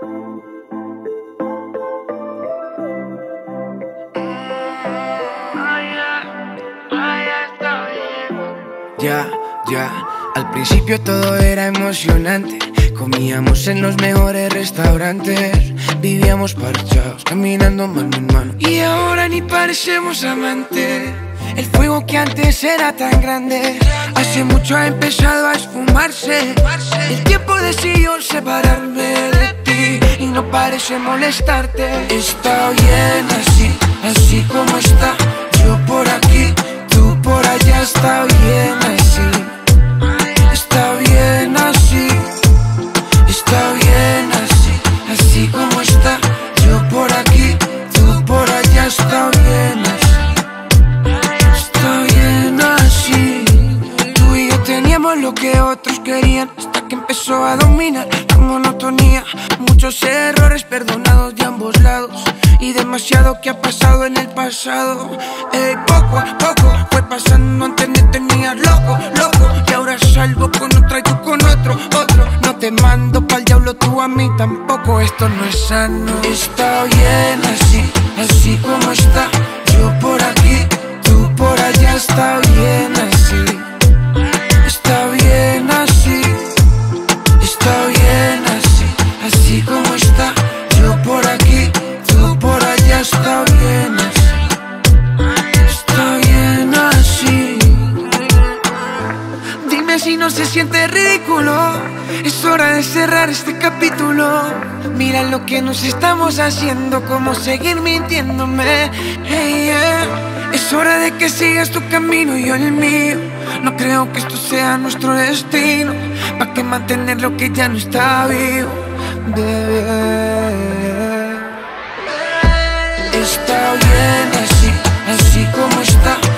Ya, al principio todo era emocionante. Comíamos en los mejores restaurantes, vivíamos parchados, caminando mano en mano. Y ahora ni parecemos amantes. El fuego que antes era tan grande, hace mucho ha empezado a esfumarse. El tiempo decidió separarme de ti y no parece molestarte. Está bien así, así como está. Yo por aquí, tú por allá. Está bien así, está bien así. Está bien así, así como está. Yo por aquí, tú por allá. Está bien así, está bien así. Tú y yo teníamos lo que otros querían, hasta que empezó a dominar la monotonía. Muchos errores perdonados de ambos lados y demasiado que ha pasado en el pasado. Poco a poco fue pasando, antes me tenías loco, loco. Y ahora salgo con otra y tú con otro. No te mando pa'l diablo, tú a mí tampoco. Esto no es sano. Está bien así, así como está. Yo por aquí, tú por allá. Está bien así, está bien así. Está bien así, así como está. Yo por aquí, tú por allá. Está bien así, está bien así. Dime si no se siente ridículo. Es hora de cerrar este capítulo. Mira lo que nos estamos haciendo, cómo seguir mintiéndome. Hey, yeah. Es hora de que sigas tu camino y yo el mío. No creo que esto sea nuestro destino. ¿Pa' qué mantener lo que ya no está vivo, bebé? Está bien así, así como está.